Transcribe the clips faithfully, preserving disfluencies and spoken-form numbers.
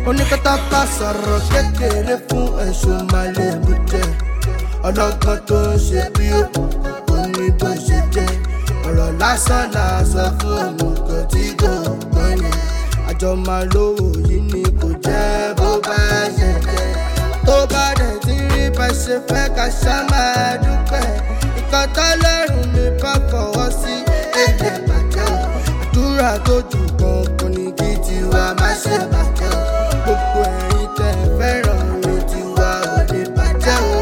Oníkátàkà sọ̀rọ̀ kékeré fún ẹ̀sùn màlẹ́bù jẹ́. Ọlọ́gbọ́n tó ń ṣe bí òkùnkùn kò ní bó ṣe jẹ́. Ọ̀rọ̀ lásán là sọ fún òmùgọ̀ tí kò gbọ́n yẹn. Àjọ máa lówó yìí ni kò jẹ́ bó bá ṣe jẹ́. Tó bá dẹ̀ tí rí bá ṣe fẹ́ ká ṣá máa dúpẹ́. Nǹkan tọ́lọ́run mi bá fọwọ́ sí èdè bàjẹ́ o. Àdúrà tó jù gan kò ní kí tiwa má ṣe bàjẹ́ o. Gbogbo ẹ̀yin tẹ́ fẹ́ràn mi tiwa ò ní bàjẹ́ o.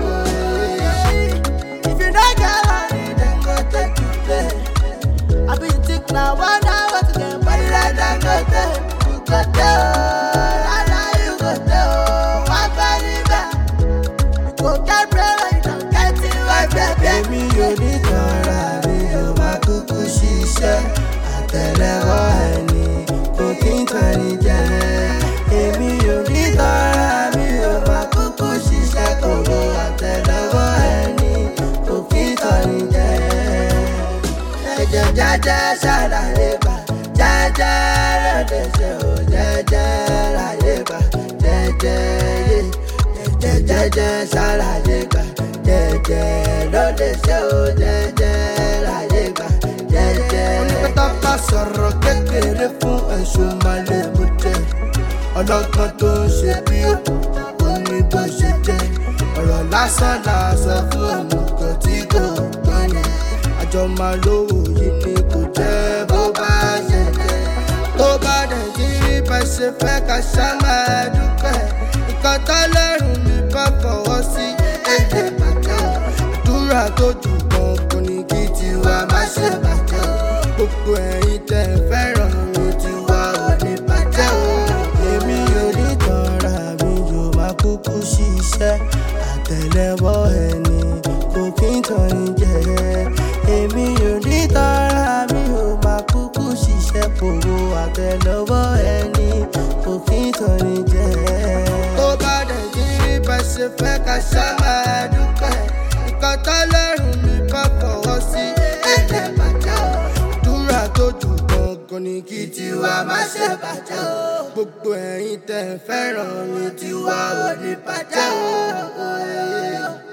If you don't get money, then go take you play. I be thick now, one hour to get body like that, go take. You go tell, I know you go tell. One body back, you go get bread when you don't get it, my baby. Èmi ò ní tọ́ra mi ò máa kúkú ṣiṣẹ́. Àtẹ́lẹwọ́ ẹni kò kí n tàn ní jẹ. Èmi ò ní tọ́ra mi ò máa kúkú ṣiṣẹ́. Kòkó àtẹ́lẹwọ́ ẹni kò kí n tàn ní jẹ. Ẹ̀jẹ̀ jẹ́jẹ́ ṣàlàyé gbà, jẹ́jẹ́ lóde ṣe ò jẹ́jẹ́ láyé gbà, jẹ́jẹ́ yé. Ẹ̀jẹ̀ jẹ́jẹ́ ṣàlàyé gbà, jẹ́jẹ́ lóde ṣe ò jẹ́jẹ́ láyé gbà, jẹ́jẹ́. Oníkátàkà sọ̀rọ̀ kékeré fún ẹ̀sùn màlẹ́bù jẹ́. Ọlọ́gbọ́n tó ń ṣe bí òkùnkùn kò ní bó ṣe jẹ́. Ọ̀rọ̀ lásán là sọ fún òmùgọ̀ tí kò gbọ́n yẹn. Àjọ máa lówó yìí ni kò jẹ́ bó bá ṣe jẹ́. Tó bá dẹ̀ tí rí bá ṣe fẹ́ ká ṣá máa dúpẹ́. Nǹkan tọ́lọ́run mi bá fọwọ́ sí èdè bàjẹ́ o. Àdúrà tó jù gan kò ní kí tiwa má ṣe bàjẹ́ o. Gbogbo ẹ̀yin tẹ́ fẹ́ràn mi tiwa ò ní bàjẹ́ o. Èmi ò ní tọ́ra mi yóò máa kúkú ṣiṣẹ́. Àtẹ́lẹwọ́ ẹni kò kí n tàn ní jẹ. Èmi ò ní tọ́ra mi ò máa kúkú ṣiṣẹ́. Kòkó àtẹ́lẹwọ́ ẹni kò kí n tàn ní jẹ. Tó bá dẹ̀ tí rí bá ṣe fẹ́ ká ṣá máa dúpẹ́. Nǹkan tọ́lọ́run mi bá fọwọ́ sí èdè bàjẹ́ o. Àdúrà tó jù gan kò ní kí tiwa má ṣe bàjẹ́ o. Gbogbo ẹ̀yin tẹ́ fẹ́ràn mi tiwa ò ní bàjẹ́ o.